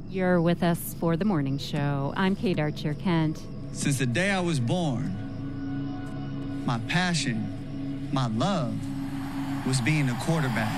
You're with us for the morning show. I'm Kate Archer-Kent. Since the day I was born, my passion, my love, was being a quarterback.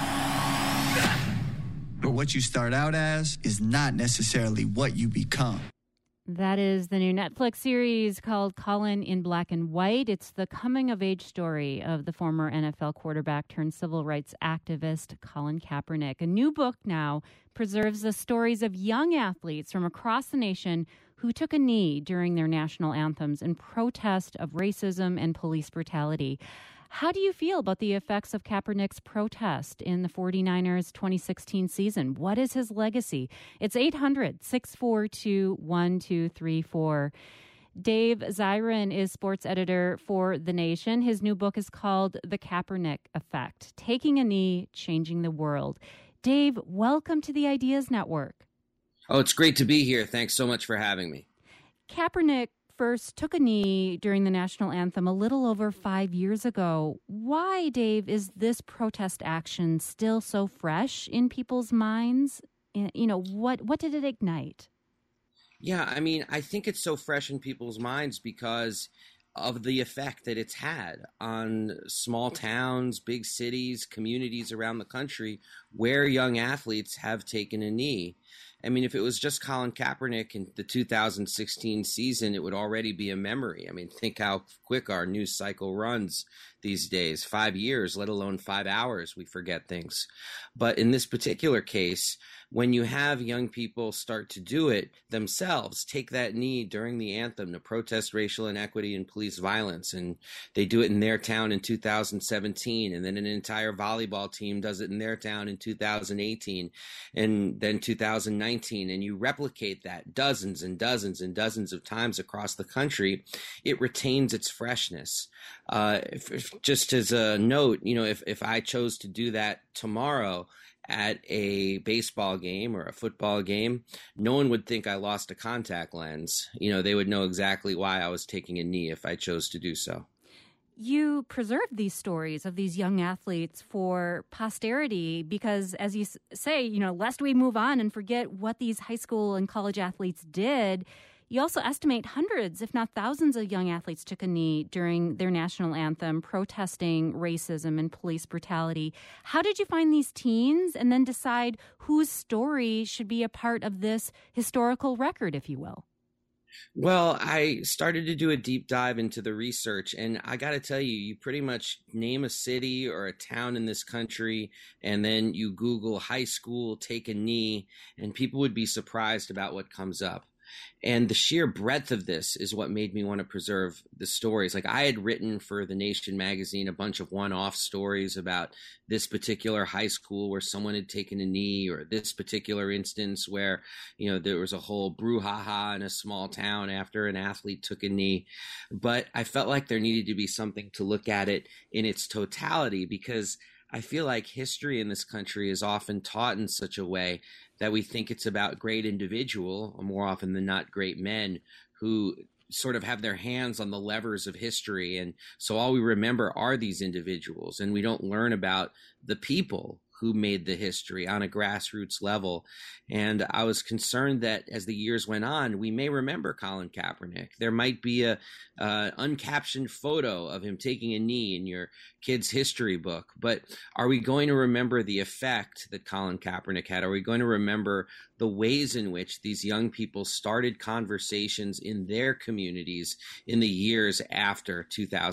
But what you start out as is not necessarily what you become. That is the new Netflix series called Colin in Black and White. It's the coming-of-age story of the former NFL quarterback turned civil rights activist Colin Kaepernick. A new book now preserves the stories of young athletes from across the nation who took a knee during their national anthems in protest of racism and police brutality. How do you feel about the effects of Kaepernick's protest in the 49ers 2016 season? What is his legacy? It's 800-642-1234. Dave Zirin is sports editor for The Nation. His new book is called The Kaepernick Effect, Taking a Knee, Changing the World. Dave, welcome to the Ideas Network. Oh, it's great to be here. Thanks so much for having me. Kaepernick first took a knee during the national anthem a little over 5 years ago. Why, Dave, is this protest action still so fresh in people's minds? You know, what did it ignite? Yeah, I mean, I think it's so fresh in people's minds because of the effect that it's had on small towns, big cities, communities around the country where young athletes have taken a knee. I mean, if it was just Colin Kaepernick in the 2016 season, it would already be a memory. I mean, think how quick our news cycle runs these days. 5 years, let alone 5 hours, we forget things. But in this particular case, when you have young people start to do it themselves, take that knee during the anthem to protest racial inequity and police violence, and they do it in their town in 2017, and then an entire volleyball team does it in their town in 2018, and then 2019, and you replicate that dozens and dozens and dozens of times across the country, it retains its freshness. Just as a note, you know, if I chose to do that tomorrow at a baseball game or a football game, no one would think I lost a contact lens. You know, they would know exactly why I was taking a knee if I chose to do so. You preserved these stories of these young athletes for posterity because, as you say, you know, lest we move on and forget what these high school and college athletes did, you also estimate hundreds, if not thousands, of young athletes took a knee during their national anthem protesting racism and police brutality. How did you find these teens and then decide whose story should be a part of this historical record, if you will? Well, I started to do a deep dive into the research, and I got to tell you, you pretty much name a city or a town in this country, and then you Google high school, take a knee, and people would be surprised about what comes up. And the sheer breadth of this is what made me want to preserve the stories. Like, I had written for The Nation magazine a bunch of one-off stories about this particular high school where someone had taken a knee, or this particular instance where, you know, there was a whole brouhaha in a small town after an athlete took a knee. But I felt like there needed to be something to look at it in its totality, because I feel like history in this country is often taught in such a way that we think it's about great individual, or more often than not great men, who sort of have their hands on the levers of history. And so all we remember are these individuals, and we don't learn about the people who made the history on a grassroots level. And I was concerned that as the years went on, we may remember Colin Kaepernick. There might be a uncaptioned photo of him taking a knee in your kid's history book. But are we going to remember the effect that Colin Kaepernick had? Are we going to remember the ways in which these young people started conversations in their communities in the years after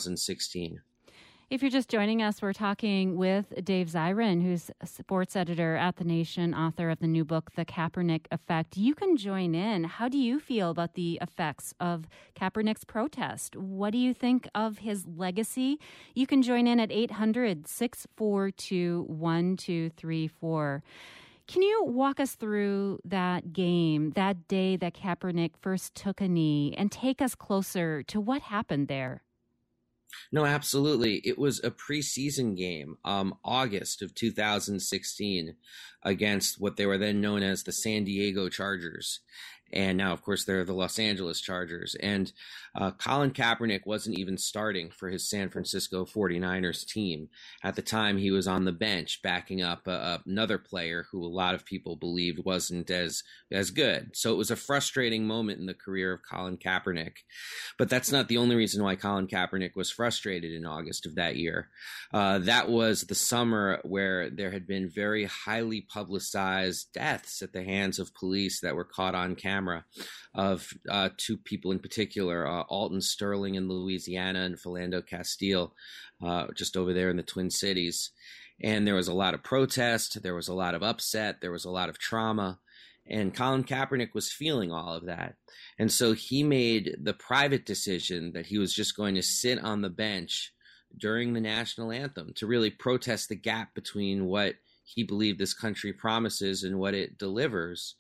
2016? If you're just joining us, we're talking with Dave Zirin, who's a sports editor at The Nation, author of the new book, The Kaepernick Effect. You can join in. How do you feel about the effects of Kaepernick's protest? What do you think of his legacy? You can join in at 800-642-1234. Can you walk us through that game, that day that Kaepernick first took a knee, and take us closer to what happened there? No, absolutely. It was a preseason game, August of 2016, against what they were then known as the San Diego Chargers. And now, of course, they're the Los Angeles Chargers. And Colin Kaepernick wasn't even starting for his San Francisco 49ers team. At the time, he was on the bench backing up another player who a lot of people believed wasn't as good. So it was a frustrating moment in the career of Colin Kaepernick. But that's not the only reason why Colin Kaepernick was frustrated in August of that year. That was the summer where there had been very highly publicized deaths at the hands of police that were caught on camera of two people in particular, Alton Sterling in Louisiana and Philando Castile just over there in the Twin Cities. And there was a lot of protest, there was a lot of upset, there was a lot of trauma, and Colin Kaepernick was feeling all of that. And so he made the private decision that he was just going to sit on the bench during the national anthem to really protest the gap between what he believed this country promises and what it delivers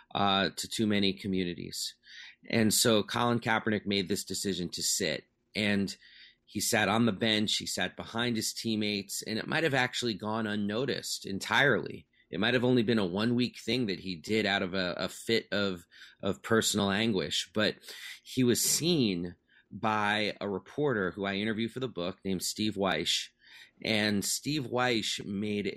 to too many communities. And so Colin Kaepernick made this decision to sit, and he sat on the bench, he sat behind his teammates, and it might have actually gone unnoticed entirely. It might have only been a 1 week thing that he did out of a fit of personal anguish, but he was seen by a reporter who I interviewed for the book named Steve Weish. And Steve Weish made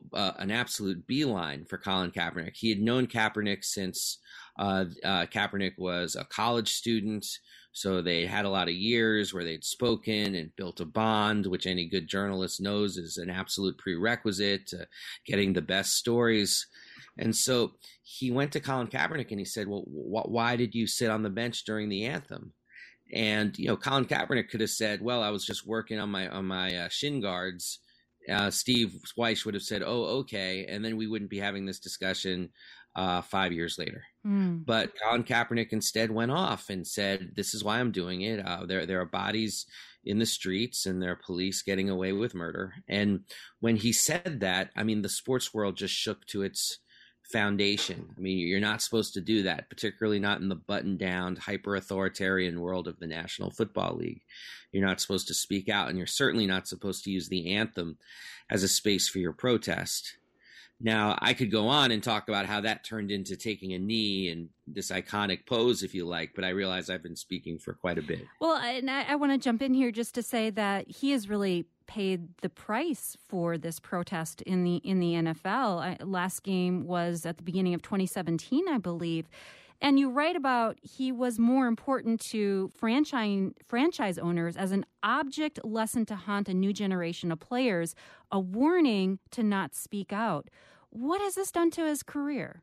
an absolute beeline for Colin Kaepernick. He had known Kaepernick since Kaepernick was a college student. So they had a lot of years where they'd spoken and built a bond, which any good journalist knows is an absolute prerequisite to getting the best stories. And so he went to Colin Kaepernick and he said, well, why did you sit on the bench during the anthem? And, Colin Kaepernick could have said, well, I was just working on my shin guards. Steve Weish would have said, oh, okay. And then we wouldn't be having this discussion 5 years later. But Colin Kaepernick instead went off and said, this is why I'm doing it. There are bodies in the streets and there are police getting away with murder. And when he said that, I mean, the sports world just shook to its foundation. I mean, you're not supposed to do that, particularly not in the button-down, hyper-authoritarian world of the National Football League. You're not supposed to speak out, and you're certainly not supposed to use the anthem as a space for your protest. Now, I could go on and talk about how that turned into taking a knee and this iconic pose, if you like, but I realize I've been speaking for quite a bit. Well, and I want to jump in here just to say that he has really paid the price for this protest in the NFL. Last game was at the beginning of 2017, I believe. And you write about he was more important to franchise owners as an object lesson to haunt a new generation of players, a warning to not speak out. What has this done to his career?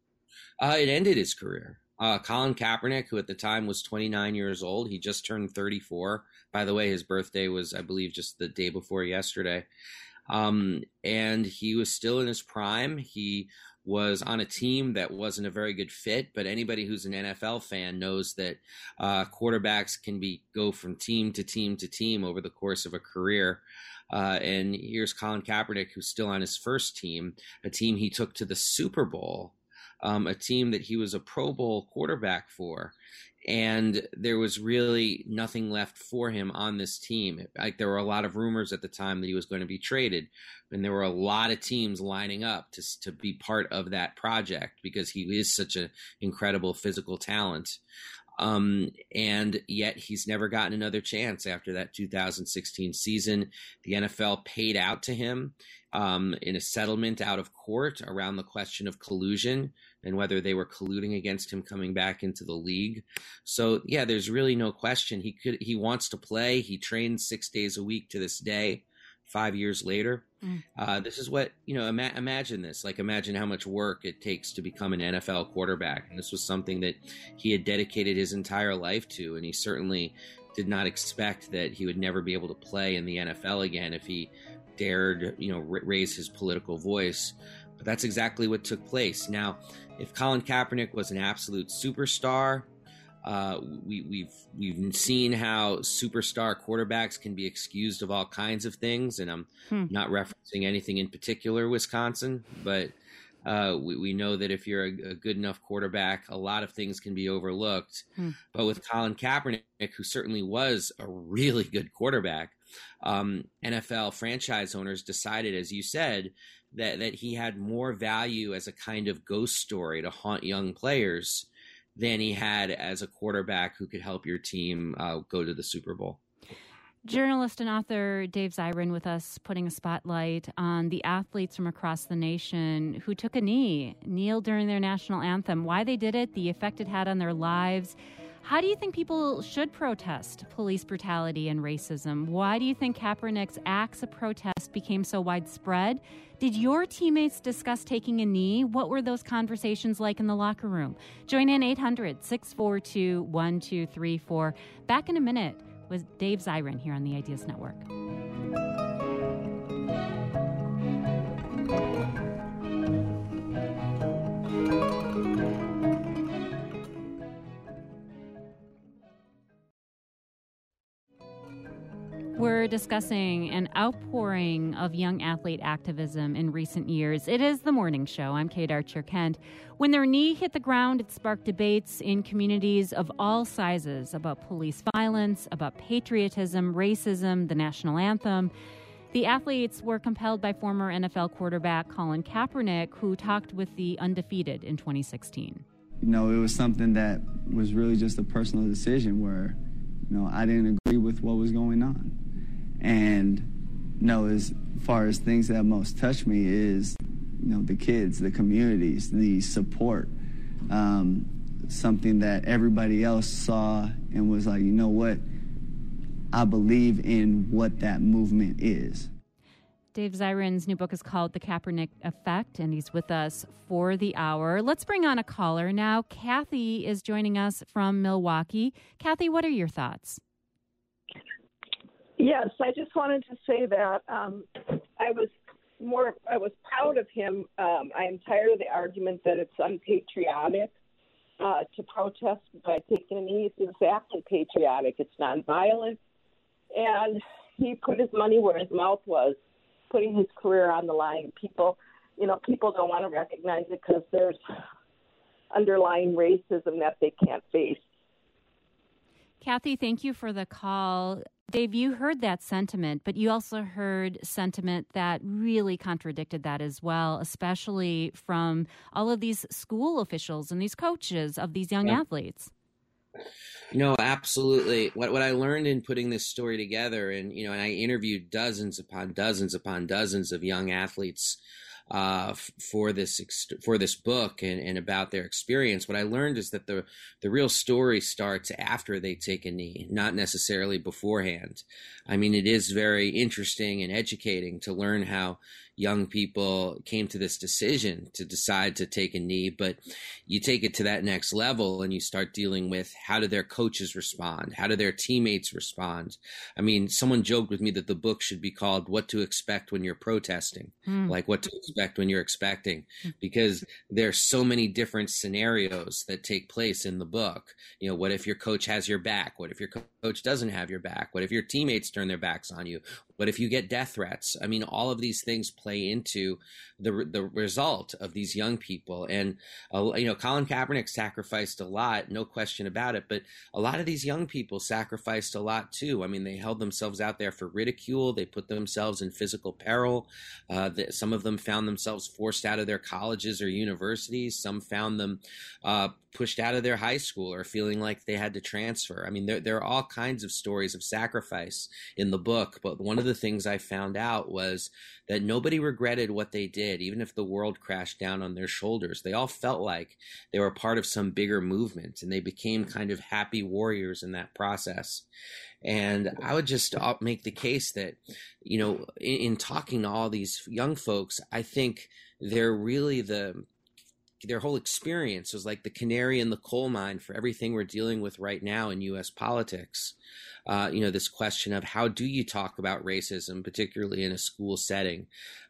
It ended his career. Colin Kaepernick, who at the time was 29 years old, he just turned 34. By the way, his birthday was, I believe, just the day before yesterday. And he was still in his prime. He was on a team that wasn't a very good fit, but anybody who's an NFL fan knows that quarterbacks can go from team to team to team over the course of a career. And here's Colin Kaepernick, who's still on his first team, a team he took to the Super Bowl, a team that he was a Pro Bowl quarterback for. And there was really nothing left for him on this team. Like, there were a lot of rumors at the time that he was going to be traded, and there were a lot of teams lining up to be part of that project because he is such an incredible physical talent. And yet he's never gotten another chance after that 2016 season. The NFL paid out to him in a settlement out of court around the question of collusion and whether they were colluding against him coming back into the league. So, yeah, there's really no question. He wants to play. He trains 6 days a week to this day, 5 years later. This is what, imagine this. Like, imagine how much work it takes to become an NFL quarterback. And this was something that he had dedicated his entire life to. And he certainly did not expect that he would never be able to play in the NFL again if he dared, raise his political voice. But that's exactly what took place. Now, if Colin Kaepernick was an absolute superstar, we've seen how superstar quarterbacks can be excused of all kinds of things, and I'm not referencing anything in particular Wisconsin, but we know that if you're a good enough quarterback, a lot of things can be overlooked. But with Colin Kaepernick, who certainly was a really good quarterback, NFL franchise owners decided, as you said, that he had more value as a kind of ghost story to haunt young players than he had as a quarterback who could help your team go to the Super Bowl. Journalist and author Dave Zirin with us, putting a spotlight on the athletes from across the nation who took a knee, kneeled during their national anthem, why they did it, the effect it had on their lives. How do you think people should protest police brutality and racism? Why do you think Kaepernick's acts of protest became so widespread? Did your teammates discuss taking a knee? What were those conversations like in the locker room? Join in 800-642-1234. Back in a minute with Dave Zirin here on the Ideas Network. We're discussing an outpouring of young athlete activism in recent years. It is The Morning Show. I'm Kate Archer-Kent. When their knee hit the ground, it sparked debates in communities of all sizes about police violence, about patriotism, racism, the national anthem. The athletes were compelled by former NFL quarterback Colin Kaepernick, who talked with the Undefeated in 2016. You know, it was something that was really just a personal decision where, you know, I didn't agree with what was going on. And, you know, as far as things that most touch me is, you know, the kids, the communities, the support, something that everybody else saw and was like, you know what, I believe in what that movement is. Dave Zirin's new book is called The Kaepernick Effect, and he's with us for the hour. Let's bring on a caller now. Kathy is joining us from Milwaukee. Kathy, what are your thoughts? Yes, I just wanted to say that I was proud of him. I am tired of the argument that it's unpatriotic to protest by taking a knee. It's exactly patriotic. It's nonviolent. And he put his money where his mouth was, putting his career on the line. People don't want to recognize it because there's underlying racism that they can't face. Kathy, thank you for the call. Dave, you heard that sentiment, but you also heard sentiment that really contradicted that as well, especially from all of these school officials and these coaches of these young athletes. No, absolutely. What I learned in putting this story together, and I interviewed dozens upon dozens of young athletes for this book and about their experience. What I learned is that the real story starts after they take a knee, not necessarily beforehand. I mean, it is very interesting and educating to learn how young people came to this decision to decide to take a knee, but you take it to that next level and you start dealing with how do their coaches respond? How do their teammates respond? I mean, someone joked with me that the book should be called What to Expect When You're Protesting, like what to expect when you're expecting, because there's so many different scenarios that take place in the book. What if your coach has your back? What if your coach doesn't have your back? What if your teammates turn their backs on you? What if you get death threats? I mean, all of these things play into the result of these young people. And, Colin Kaepernick sacrificed a lot, no question about it. But a lot of these young people sacrificed a lot, too. I mean, they held themselves out there for ridicule. They put themselves in physical peril. Some of them found themselves forced out of their colleges or universities. Some found them pushed out of their high school or feeling like they had to transfer. I mean, there are all kinds of stories of sacrifice in the book. But one of the things I found out was that nobody regretted what they did, even if the world crashed down on their shoulders. They all felt like they were part of some bigger movement, and they became kind of happy warriors in that process. And I would just make the case that, in talking to all these young folks, I think they're really their whole experience was like the canary in the coal mine for everything we're dealing with right now in U.S. politics. This question of how do you talk about racism, particularly in a school setting,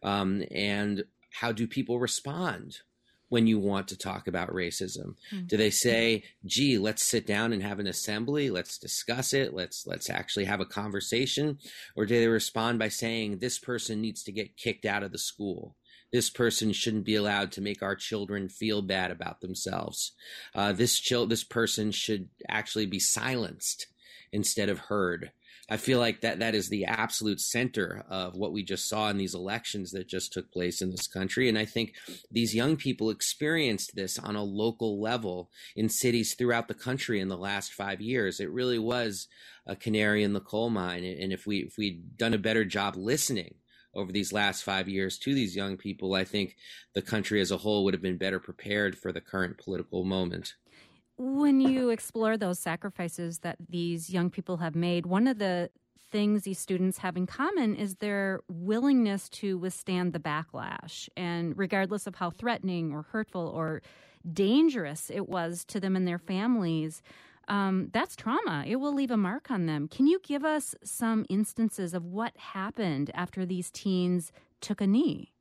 and how do people respond when you want to talk about racism? Do they say, gee, let's sit down and have an assembly, let's discuss it, let's actually have a conversation? Or do they respond by saying this person needs to get kicked out of the school? This person shouldn't be allowed to make our children feel bad about themselves. This person should actually be silenced instead of heard. I feel like that is the absolute center of what we just saw in these elections that just took place in this country. And I think these young people experienced this on a local level in cities throughout the country in the last 5 years. It really was a canary in the coal mine. And if we'd done a better job listening over these last 5 years to these young people, I think the country as a whole would have been better prepared for the current political moment. When you explore those sacrifices that these young people have made, one of the things these students have in common is their willingness to withstand the backlash. And regardless of how threatening or hurtful or dangerous it was to them and their families, that's trauma. It will leave a mark on them. Can you give us some instances of what happened after these teens took a knee?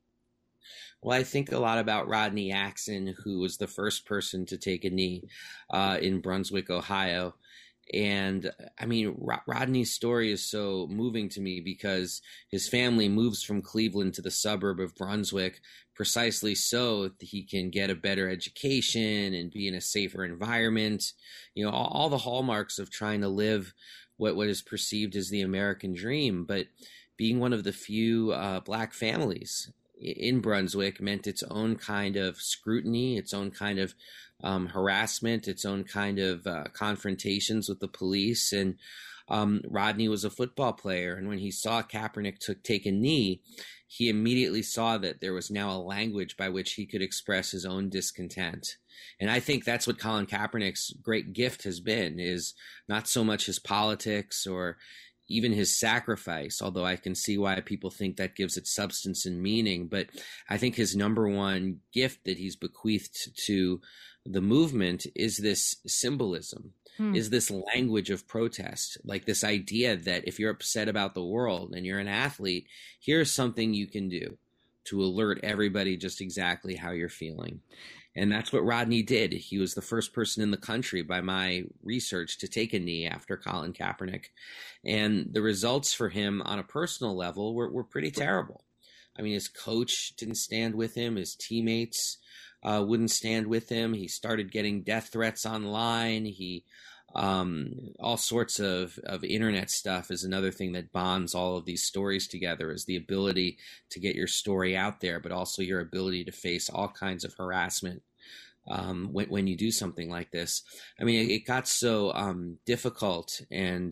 Well, I think a lot about Rodney Axon, who was the first person to take a knee in Brunswick, Ohio. And I mean, Rodney's story is so moving to me because his family moves from Cleveland to the suburb of Brunswick precisely so that he can get a better education and be in a safer environment. You know, all the hallmarks of trying to live what is perceived as the American dream. But being one of the few Black families in Brunswick meant its own kind of scrutiny, its own kind of harassment, its own kind of confrontations with the police. And Rodney was a football player. And when he saw Kaepernick take a knee, he immediately saw that there was now a language by which he could express his own discontent. And I think that's what Colin Kaepernick's great gift has been, is not so much his politics or even his sacrifice, although I can see why people think that gives it substance and meaning. But I think his number one gift that he's bequeathed to the movement is this symbolism, is this language of protest, like this idea that if you're upset about the world and you're an athlete, here's something you can do to alert everybody just exactly how you're feeling. And that's what Rodney did. He was the first person in the country, by my research, to take a knee after Colin Kaepernick. And the results for him on a personal level were pretty terrible. I mean, his coach didn't stand with him. His teammates wouldn't stand with him. He started getting death threats online. All sorts of internet stuff is another thing that bonds all of these stories together, is the ability to get your story out there, but also your ability to face all kinds of harassment when you do something like this. I mean, it got so difficult and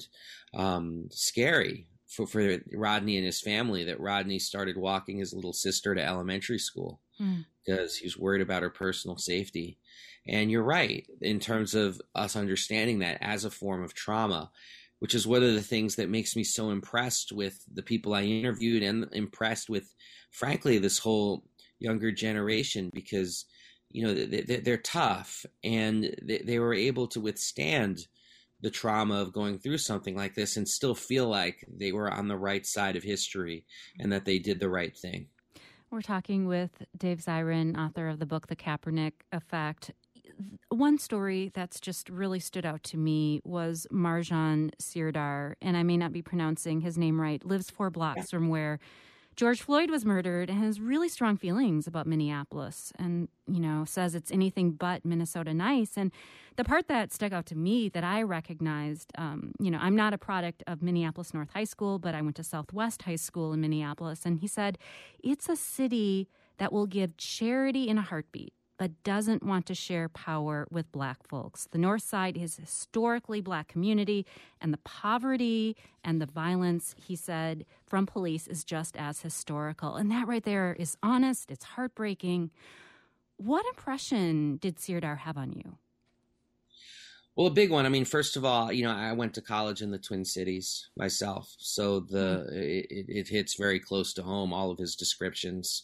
scary for Rodney and his family that Rodney started walking his little sister to elementary school because he was worried about her personal safety. And you're right, in terms of us understanding that as a form of trauma, which is one of the things that makes me so impressed with the people I interviewed and impressed with, frankly, this whole younger generation, because, you know, they're tough and they were able to withstand the trauma of going through something like this and still feel like they were on the right side of history and that they did the right thing. We're talking with Dave Zirin, author of the book, The Kaepernick Effect. One story that's just really stood out to me was Marjan Sirdar, and I may not be pronouncing his name right, lives 4 blocks from where George Floyd was murdered and has really strong feelings about Minneapolis and, you know, says it's anything but Minnesota nice. And the part that stuck out to me that I recognized, you know, I'm not a product of Minneapolis North High School, but I went to Southwest High School in Minneapolis. And he said, it's a city that will give charity in a heartbeat, but doesn't want to share power with Black folks. The North Side is historically Black community, and the poverty and the violence, he said, from police is just as historical. And that right there is honest. It's heartbreaking. What impression did Sirdar have on you? Well, a big one. I mean, first of all, you know, I went to college in the Twin Cities myself, so it hits very close to home, all of his descriptions.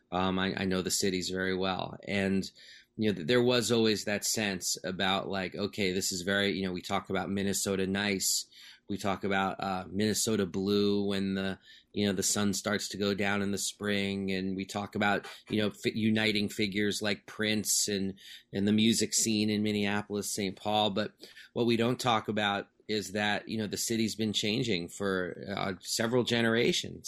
I know the cities very well. And, you know, there was always that sense about like, okay, this is very, you know, we talk about Minnesota nice. We talk about Minnesota blue when the sun starts to go down in the spring. And we talk about, you know, uniting figures like Prince and the music scene in Minneapolis, St. Paul. But what we don't talk about is that, you know, the city's been changing for several generations.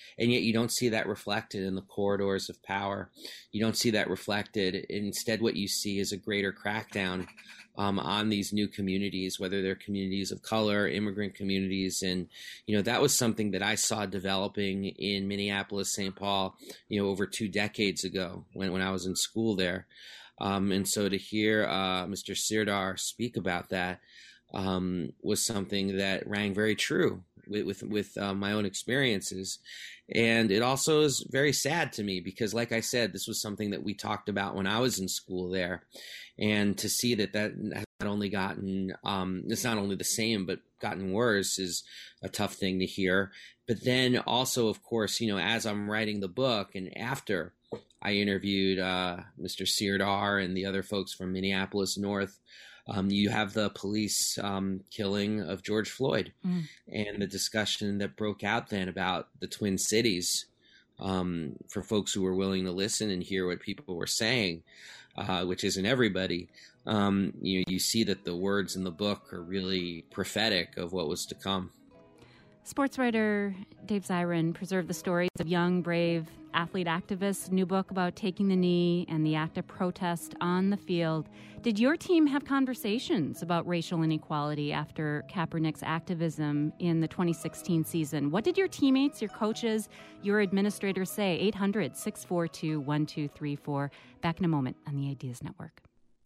And yet you don't see that reflected in the corridors of power. You don't see that reflected. Instead, what you see is a greater crackdown on these new communities, whether they're communities of color, immigrant communities. And, that was something that I saw developing in Minneapolis, St. Paul, over 2 decades ago when I was in school there. And so to hear Mr. Sirdar speak about that was something that rang very true with my own experiences. And it also is very sad to me because, like I said, this was something that we talked about when I was in school there. And to see that has not only gotten, it's not only the same, but gotten worse is a tough thing to hear. But then also, of course, as I'm writing the book and after I interviewed Mr. Sirdar and the other folks from Minneapolis North, you have the police killing of George Floyd and the discussion that broke out then about the Twin Cities for folks who were willing to listen and hear what people were saying, which isn't everybody. You see that the words in the book are really prophetic of what was to come. Sports writer Dave Zirin preserved the stories of young, brave athlete activists, new book about taking the knee and the act of protest on the field. Did your team have conversations about racial inequality after Kaepernick's activism in the 2016 season? What did your teammates, your coaches, your administrators say? 800-642-1234. Back in a moment on the Ideas Network.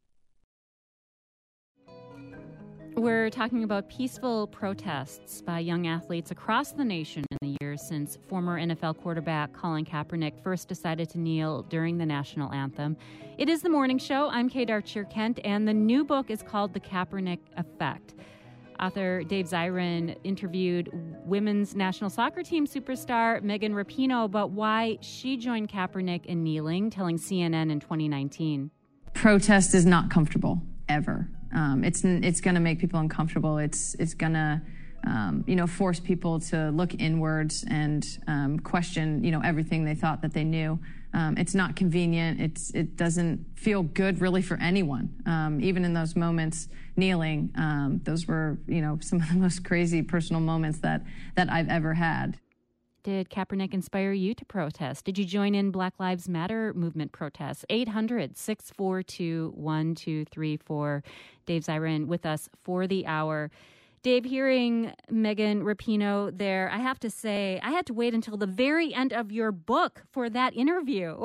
We're talking about peaceful protests by young athletes across the nation in the years since former NFL quarterback Colin Kaepernick first decided to kneel during the national anthem. It is The Morning Show. I'm Kate Archer-Kent, and the new book is called The Kaepernick Effect. Author Dave Zirin interviewed women's national soccer team superstar Megan Rapinoe about why she joined Kaepernick in kneeling, telling CNN in 2019. Protest is not comfortable, ever. It's going to make people uncomfortable. It's going to, force people to look inwards and question, everything they thought that they knew. It's not convenient. It doesn't feel good really for anyone. Even in those moments, kneeling, those were, some of the most crazy personal moments that I've ever had. Did Kaepernick inspire you to protest? Did you join in Black Lives Matter movement protests? 800-642-1234. Dave Zirin with us for the hour. Dave, hearing Megan Rapinoe there, I have to say, I had to wait until the very end of your book for that interview.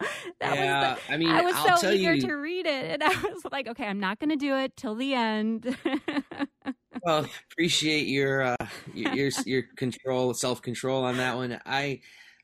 I was so eager to read it. And I was like, okay, I'm not going to do it till the end. Well, appreciate your control, self-control on that one. I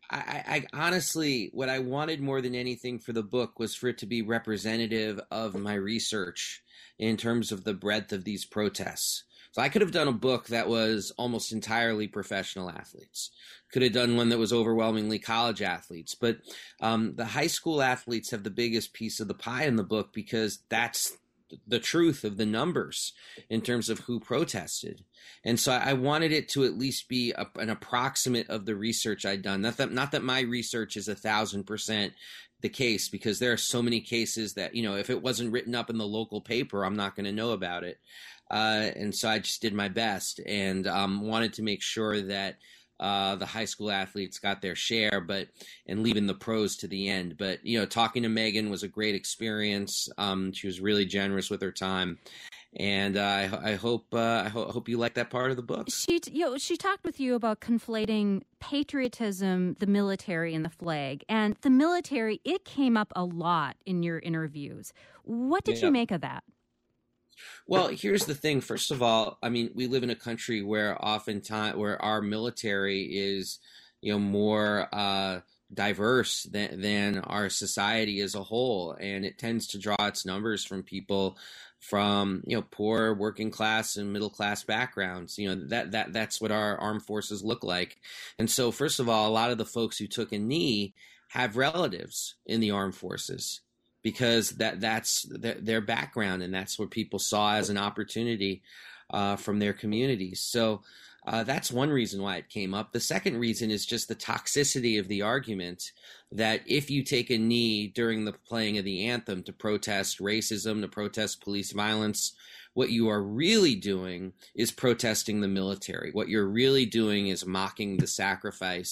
honestly, what I wanted more than anything for the book was for it to be representative of my research in terms of the breadth of these protests. So I could have done a book that was almost entirely professional athletes. Could have done one that was overwhelmingly college athletes. But the high school athletes have the biggest piece of the pie in the book because that's the truth of the numbers in terms of who protested. And so I wanted it to at least be an approximate of the research I'd done. Not that my research is 1,000% the case, because there are so many cases that, if it wasn't written up in the local paper, I'm not going to know about it. And so I just did my best and wanted to make sure that the high school athletes got their share, and leaving the pros to the end. But, talking to Megan was a great experience. She was really generous with her time. And I hope you like that part of the book. She talked with you about conflating patriotism, the military, and the flag. And the military, it came up a lot in your interviews. What did you make of that? Well, here's the thing. First of all, we live in a country where where our military is, more diverse than our society as a whole, and it tends to draw its numbers from people from poor working class and middle class backgrounds. That's what our armed forces look like. And so, first of all, a lot of the folks who took a knee have relatives in the armed forces, because that's their background, and that's what people saw as an opportunity from their communities. So that's one reason why it came up. The second reason is just the toxicity of the argument that if you take a knee during the playing of the anthem to protest racism, to protest police violence, what you are really doing is protesting the military. What you're really doing is mocking the sacrifice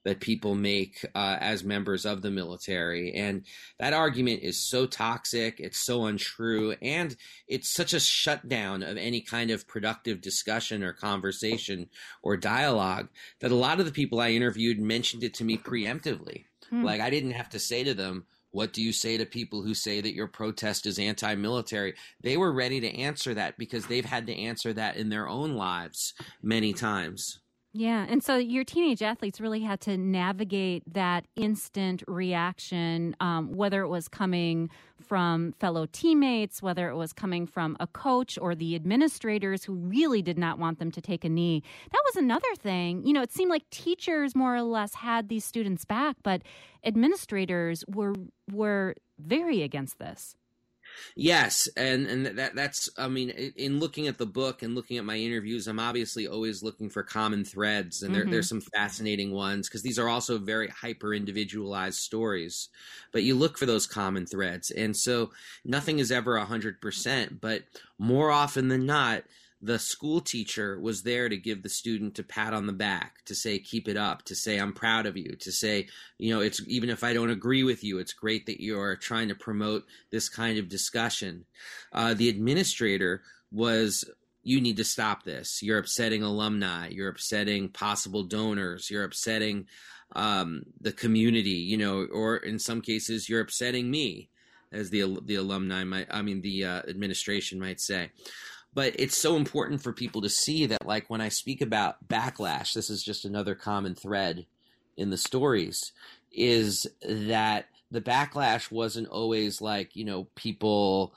that people make as members of the military. And that argument is so toxic, it's so untrue, and it's such a shutdown of any kind of productive discussion or conversation or dialogue that a lot of the people I interviewed mentioned it to me preemptively. Like, I didn't have to say to them, what do you say to people who say that your protest is anti-military? They were ready to answer that because they've had to answer that in their own lives many times. Yeah. And so your teenage athletes really had to navigate that instant reaction, whether it was coming from fellow teammates, whether it was coming from a coach or the administrators who really did not want them to take a knee. That was another thing. You know, it seemed like teachers more or less had these students back, but administrators were very against this. Yes, and that's, I mean, in looking at the book and looking at my interviews, I'm obviously always looking for common threads, and there's some fascinating ones because these are also very hyper-individualized stories. But you look for those common threads, and so nothing is ever 100%, but more often than not, the school teacher was there to give the student a pat on the back, to say, keep it up, to say, I'm proud of you, to say, you know, it's even if I don't agree with you, it's great that you're trying to promote this kind of discussion. The administrator was, you need to stop this. You're upsetting alumni. You're upsetting possible donors. You're upsetting the community, you know, or in some cases, you're upsetting me, as the alumni might, the administration might say. But it's so important for people to see that, like, when I speak about backlash, this is just another common thread in the stories, is that the backlash wasn't always like, you know, people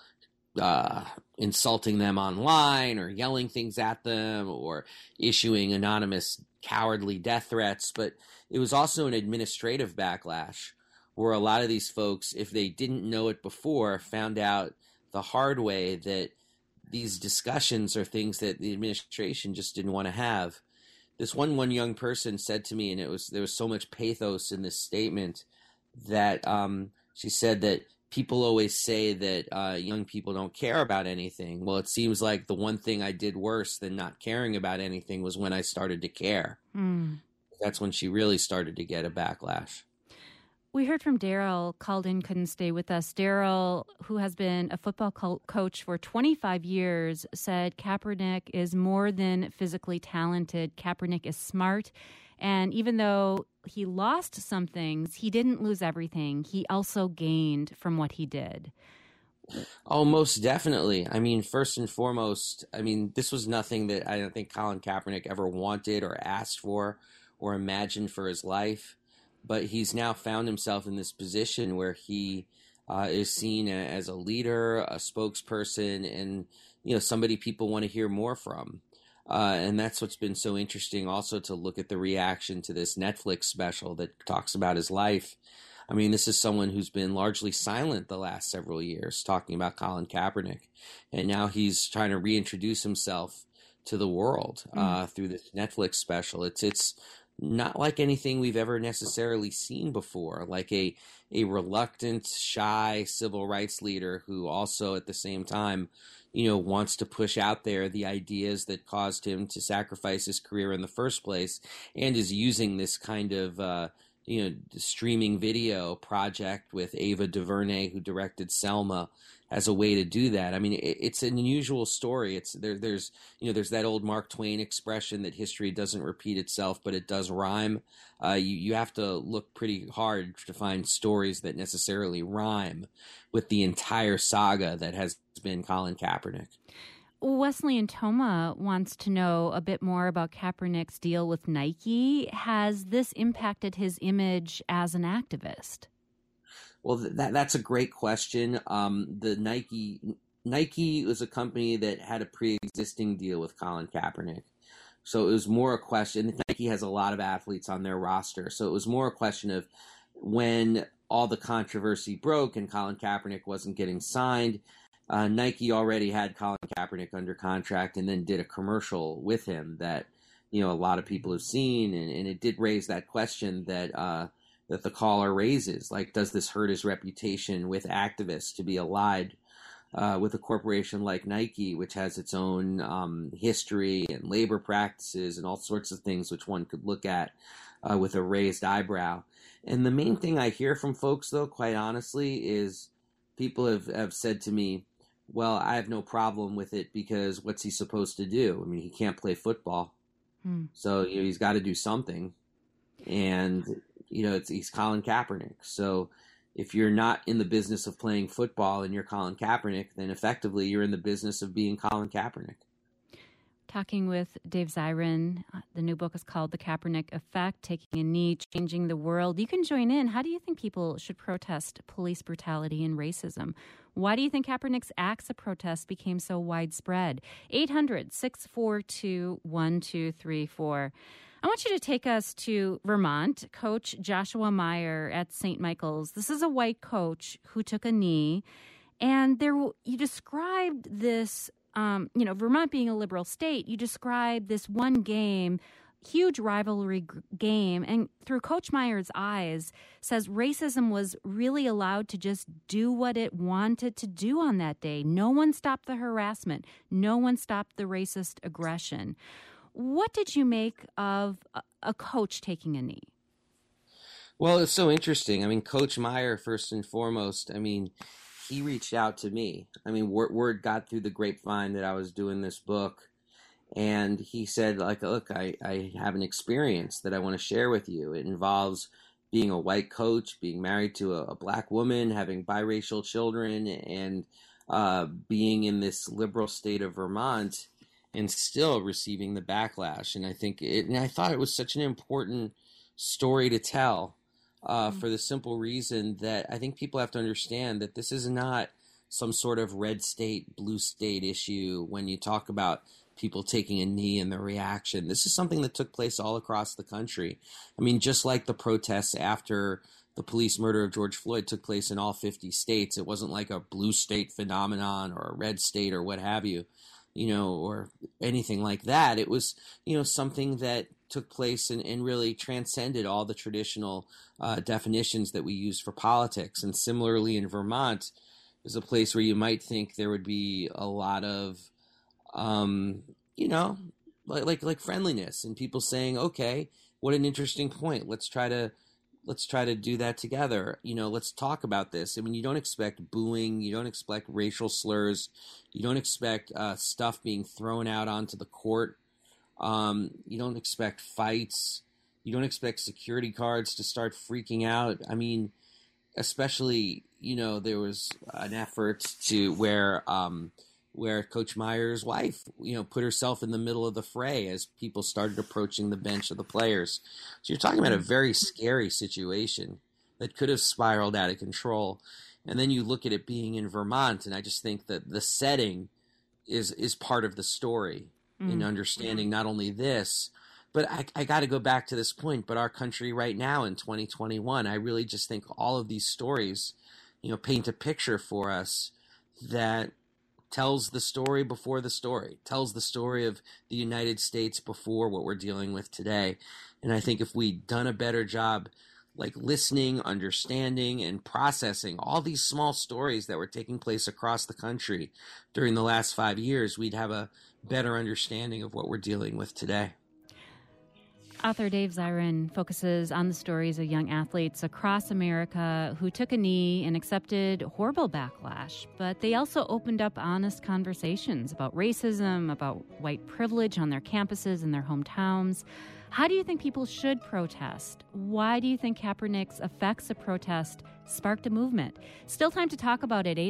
insulting them online or yelling things at them or issuing anonymous cowardly death threats, but it was also an administrative backlash where a lot of these folks, if they didn't know it before, found out the hard way that these discussions are things that the administration just didn't want to have. This one young person said to me, and there was so much pathos in this statement, that she said that people always say that young people don't care about anything. Well, it seems like the one thing I did worse than not caring about anything was when I started to care. That's when she really started to get a backlash. We heard from Daryl, called in, couldn't stay with us. Daryl, who has been a football coach for 25 years, said Kaepernick is more than physically talented. Kaepernick is smart. And even though he lost some things, he didn't lose everything. He also gained from what he did. Oh, most definitely. I mean, first and foremost, I mean, this was nothing that I don't think Colin Kaepernick ever wanted or asked for or imagined for his life. But he's now found himself in this position where he is seen as a leader, a spokesperson, and, you know, somebody people want to hear more from. And that's what's been so interesting also, to look at the reaction to this Netflix special that talks about his life. I mean, this is someone who's been largely silent the last several years, talking about Colin Kaepernick. And now he's trying to reintroduce himself to the world through this Netflix special. It's not like anything we've ever necessarily seen before, like a reluctant, shy civil rights leader who also at the same time, you know, wants to push out there the ideas that caused him to sacrifice his career in the first place, and is using this kind of, streaming video project with Ava DuVernay, who directed Selma, as a way to do that. I mean, it's an unusual story. There's that old Mark Twain expression that history doesn't repeat itself, but it does rhyme. You have to look pretty hard to find stories that necessarily rhyme with the entire saga that has been Colin Kaepernick. Wesley and Toma wants to know a bit more about Kaepernick's deal with Nike. Has this impacted his image as an activist? Well, that's a great question. The Nike was a company that had a pre-existing deal with Colin Kaepernick. So it was more a question. Nike has a lot of athletes on their roster. So it was more a question of when all the controversy broke and Colin Kaepernick wasn't getting signed, Nike already had Colin Kaepernick under contract and then did a commercial with him that, you know, a lot of people have seen. And it did raise that question that the caller raises, like, does this hurt his reputation with activists to be allied with a corporation like Nike, which has its own history and labor practices and all sorts of things which one could look at. with a raised eyebrow. And the main thing I hear from folks, though, quite honestly, is people have said to me, well, I have no problem with it because what's he supposed to do? I mean, he can't play football. So, he's got to do something. And, he's Colin Kaepernick. So if you're not in the business of playing football and you're Colin Kaepernick, then effectively you're in the business of being Colin Kaepernick. Talking with Dave Zirin. The new book is called The Kaepernick Effect, Taking a Knee, Changing the World. You can join in. How do you think people should protest police brutality and racism? Why do you think Kaepernick's acts of protest became so widespread? 800-642-1234. I want you to take us to Vermont. Coach Joshua Meyer at St. Michael's. This is a white coach who took a knee. And you described this, Vermont being a liberal state, you described this one game, huge rivalry game, and through Coach Meyer's eyes, says racism was really allowed to just do what it wanted to do on that day. No one stopped the harassment. No one stopped the racist aggression. What did you make of a coach taking a knee? Well, it's so interesting. I mean, Coach Meyer, first and foremost, he reached out to me. Word got through the grapevine that I was doing this book. And he said, look, I have an experience that I want to share with you. It involves being a white coach, being married to a black woman, having biracial children, and being in this liberal state of Vermont and still receiving the backlash. And I thought it was such an important story to tell. For the simple reason that I think people have to understand that this is not some sort of red state, blue state issue when you talk about people taking a knee and the reaction. This is something that took place all across the country. Just like the protests after the police murder of George Floyd took place in all 50 states. It wasn't like a blue state phenomenon or a red state or what have you, or anything like that. It was, something that took place and really transcended all the traditional definitions that we use for politics. And similarly in Vermont is a place where you might think there would be a lot of, like friendliness and people saying, okay, what an interesting point. Let's try to do that together. Let's talk about this. You don't expect booing. You don't expect racial slurs. You don't expect stuff being thrown out onto the court. You don't expect fights. You don't expect security guards to start freaking out. Especially, there was an effort to where Coach Meyer's wife, put herself in the middle of the fray as people started approaching the bench of the players. So you're talking about a very scary situation that could have spiraled out of control. And then you look at it being in Vermont, and I just think that the setting is part of the story. In understanding not only this, but I got to go back to this point, but our country right now in 2021, I really just think all of these stories, paint a picture for us that tells the story before the story, tells the story of the United States before what we're dealing with today. And I think if we'd done a better job listening, understanding, and processing all these small stories that were taking place across the country during the last 5 years, we'd have a better understanding of what we're dealing with today. Author Dave Zirin focuses on the stories of young athletes across America who took a knee and accepted horrible backlash, but they also opened up honest conversations about racism, about white privilege on their campuses and their hometowns. How do you think people should protest? Why do you think Kaepernick's effects of protest sparked a movement? Still time to talk about it.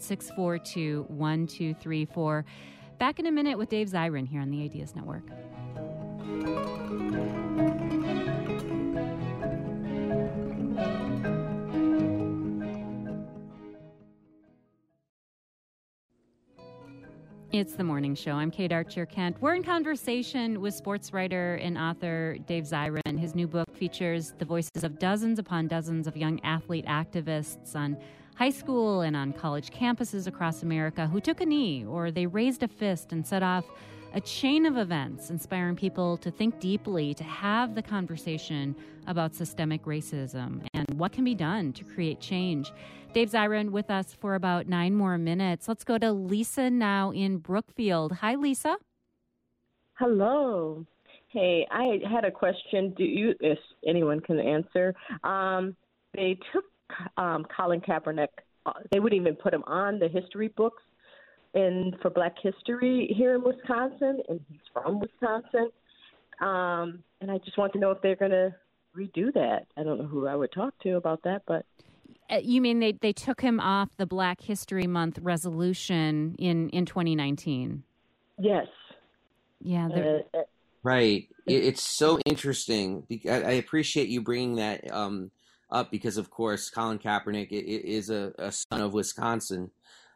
800-642-1234. Back in a minute with Dave Zirin here on the Ideas Network. It's the morning show. I'm Kate Archer-Kent. We're in conversation with sports writer and author Dave Zirin. His new book features the voices of dozens upon dozens of young athlete activists on high school and on college campuses across America who took a knee or they raised a fist and set off a chain of events inspiring people to think deeply, to have the conversation about systemic racism and what can be done to create change. Dave Zirin with us for about 9 more minutes. Let's go to Lisa now in Brookfield. Hi, Lisa. Hello. Hey, I had a question. Do you, if anyone can answer, they took Colin Kaepernick. They wouldn't even put him on the history books for Black history here in Wisconsin, and he's from Wisconsin. And I just want to know if they're going to redo that. I don't know who I would talk to about that, but. You mean they took him off the Black History Month resolution in 2019? Yes. Yeah. Right. It's so interesting. I appreciate you bringing that up because, of course, Colin Kaepernick is a son of Wisconsin.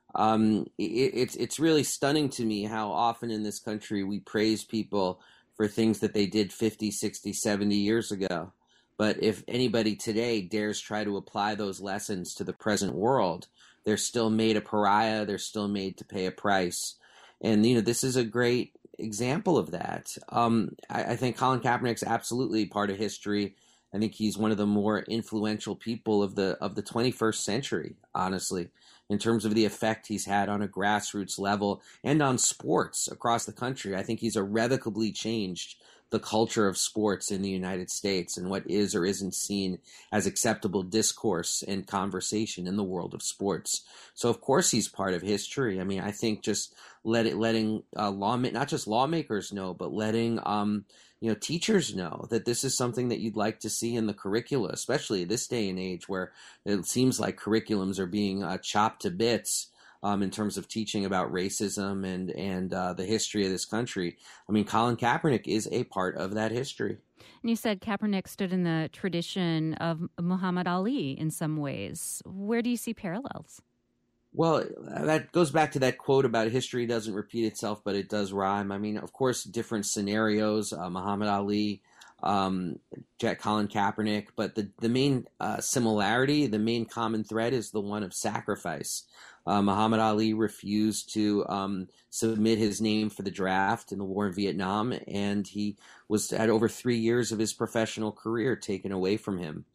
It's really stunning to me how often in this country we praise people for things that they did 50, 60, 70 years ago. But if anybody today dares try to apply those lessons to the present world, they're still made a pariah. They're still made to pay a price. And, this is a great example of that. I think Colin Kaepernick's absolutely part of history. I think he's one of the more influential people of the 21st century, honestly, in terms of the effect he's had on a grassroots level and on sports across the country. I think he's irrevocably changed the culture of sports in the United States and what is or isn't seen as acceptable discourse and conversation in the world of sports. So of course he's part of history. I mean, I think just letting not just lawmakers know, but letting teachers know that this is something that you'd like to see in the curricula, especially this day and age where it seems like curriculums are being chopped to bits. In terms of teaching about racism and the history of this country. I mean, Colin Kaepernick is a part of that history. And you said Kaepernick stood in the tradition of Muhammad Ali in some ways. Where do you see parallels? Well, that goes back to that quote about history doesn't repeat itself, but it does rhyme. I mean, of course, different scenarios, Muhammad Ali, Colin Kaepernick, but the main similarity, the main common thread is the one of sacrifice. Muhammad Ali refused to submit his name for the draft in the war in Vietnam, and he had over 3 years of his professional career taken away from him,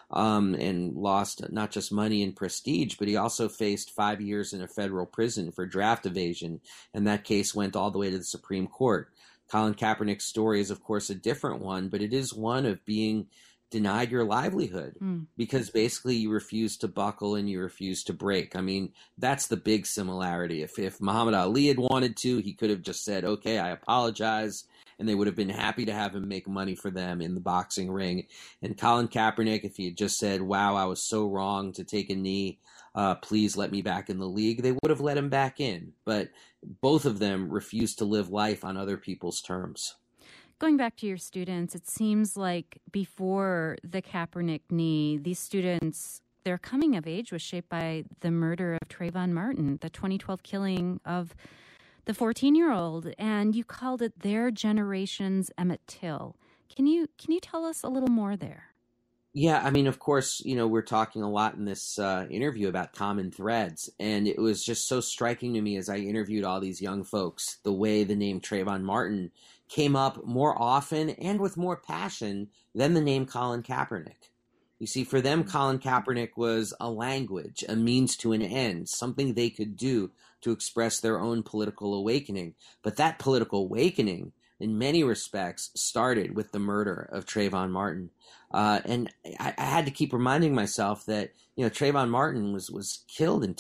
and lost not just money and prestige, but he also faced 5 years in a federal prison for draft evasion, and that case went all the way to the Supreme Court. Colin Kaepernick's story is, of course, a different one, but it is one of being denied your livelihood because basically you refuse to buckle and you refuse to break. I mean, that's the big similarity. If Muhammad Ali had wanted to, he could have just said, okay, I apologize, and they would have been happy to have him make money for them in the boxing ring. And Colin Kaepernick, if he had just said, wow, I was so wrong to take a knee, please let me back in the league, they would have let him back in. But both of them refused to live life on other people's terms. Going back to your students, it seems like before the Kaepernick knee, these students, their coming of age was shaped by the murder of Trayvon Martin, the 2012 killing of the 14-year-old, and you called it their generation's Emmett Till. Can you tell us a little more there? Yeah, I mean, of course, we're talking a lot in this interview about common threads, and it was just so striking to me as I interviewed all these young folks, the way the name Trayvon Martin came up more often and with more passion than the name Colin Kaepernick. You see, for them, Colin Kaepernick was a language, a means to an end, something they could do to express their own political awakening. But that political awakening, in many respects, started with the murder of Trayvon Martin. And I had to keep reminding myself that, Trayvon Martin was killed in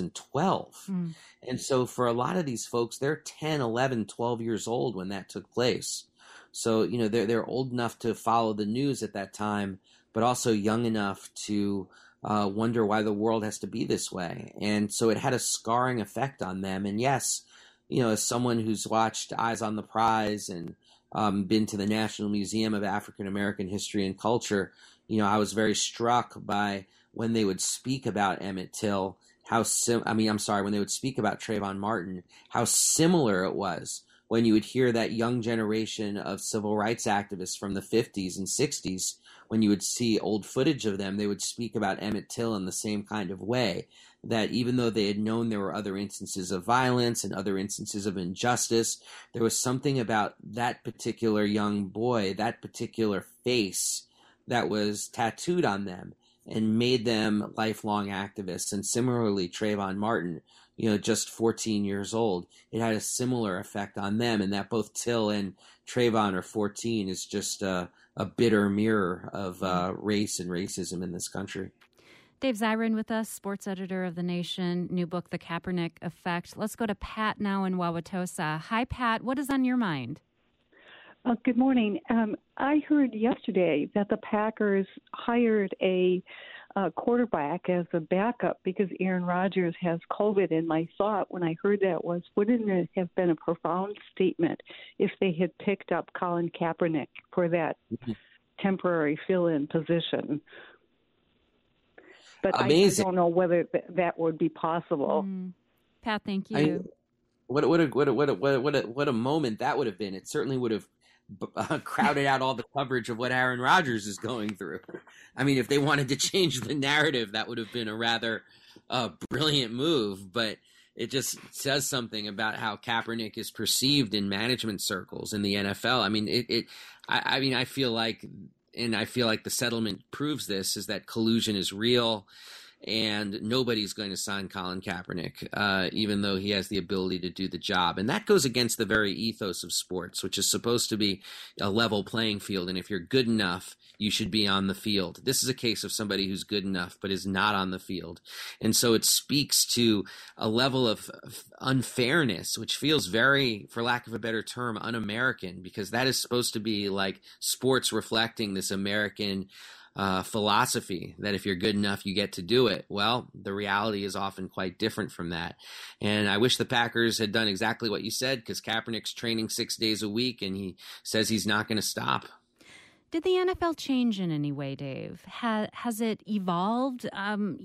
2012. And so for a lot of these folks, they're 10, 11, 12 years old when that took place. So, they're old enough to follow the news at that time, but also young enough to wonder why the world has to be this way. And so it had a scarring effect on them. And yes, as someone who's watched Eyes on the Prize and been to the National Museum of African American History and Culture, I was very struck by when they would speak about Emmett Till, when they would speak about Trayvon Martin, how similar it was when you would hear that young generation of civil rights activists from the 50s and 60s, when you would see old footage of them, they would speak about Emmett Till in the same kind of way, that even though they had known there were other instances of violence and other instances of injustice, there was something about that particular young boy, that particular face that was tattooed on them and made them lifelong activists. And similarly, Trayvon Martin just 14 years old. It had a similar effect on them, and that both Till and Trayvon are 14 is just a bitter mirror of race and racism in this country. Dave Zirin with us, sports editor of The Nation, new book, The Kaepernick Effect. Let's go to Pat now in Wauwatosa. Hi, Pat. What is on your mind? Good morning. I heard yesterday that the Packers hired a quarterback as a backup because Aaron Rodgers has COVID. And my thought when I heard that was, wouldn't it have been a profound statement if they had picked up Colin Kaepernick for that temporary fill-in position? But amazing. I don't know whether that would be possible. Pat, thank you. What a moment that would have been. It certainly would have crowded out all the coverage of what Aaron Rodgers is going through. I mean, if they wanted to change the narrative, that would have been a rather brilliant move. But it just says something about how Kaepernick is perceived in management circles in the NFL. I mean, I feel like, and I feel like the settlement proves this, is that collusion is real. And nobody's going to sign Colin Kaepernick, even though he has the ability to do the job. And that goes against the very ethos of sports, which is supposed to be a level playing field. And if you're good enough, you should be on the field. This is a case of somebody who's good enough but is not on the field. And so it speaks to a level of unfairness, which feels very, for lack of a better term, un-American, because that is supposed to be like sports reflecting this American philosophy that if you're good enough, you get to do it. Well, the reality is often quite different from that. And I wish the Packers had done exactly what you said, because Kaepernick's training 6 days a week and he says he's not going to stop. Did the NFL change in any way, Dave? Has it evolved? There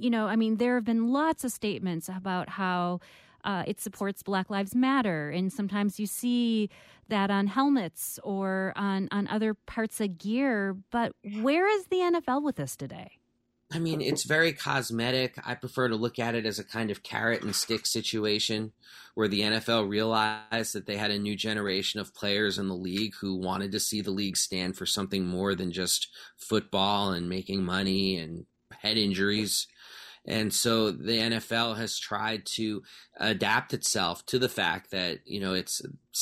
have been lots of statements about how it supports Black Lives Matter, and sometimes you see that on helmets or on other parts of gear. But where is the NFL with this today? I mean, it's very cosmetic. I prefer to look at it as a kind of carrot and stick situation where the NFL realized that they had a new generation of players in the league who wanted to see the league stand for something more than just football and making money and head injuries. And so the NFL has tried to adapt itself to the fact that, it's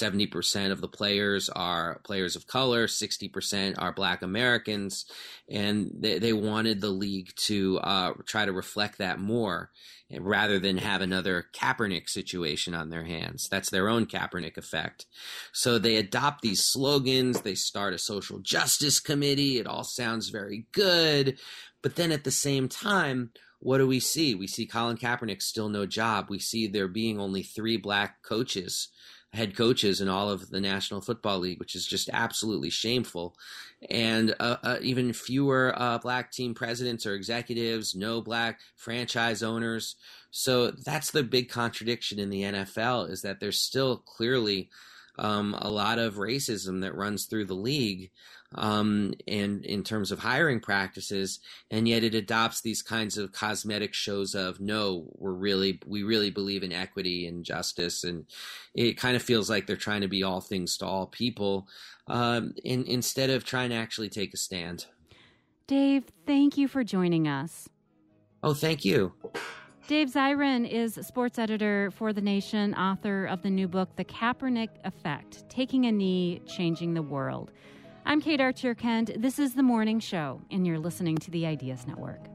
70% of the players are players of color, 60% are Black Americans, and they wanted the league to try to reflect that more rather than have another Kaepernick situation on their hands. That's their own Kaepernick effect. So they adopt these slogans, they start a social justice committee, it all sounds very good, but then at the same time, what do we see? We see Colin Kaepernick still no job. We see there being only 3 Black coaches, head coaches in all of the National Football League, which is just absolutely shameful. And even fewer Black team presidents or executives, no Black franchise owners. So that's the big contradiction in the NFL, is that there's still clearly a lot of racism that runs through the league. And in terms of hiring practices, and yet it adopts these kinds of cosmetic shows of, no, we really believe in equity and justice, and it kind of feels like they're trying to be all things to all people, instead of trying to actually take a stand. Dave, thank you for joining us. Oh, thank you. Dave Zirin is sports editor for The Nation, author of the new book, The Kaepernick Effect, Taking a Knee, Changing the World. I'm Kate Archer-Kent. This is The Morning Show, and you're listening to the Ideas Network.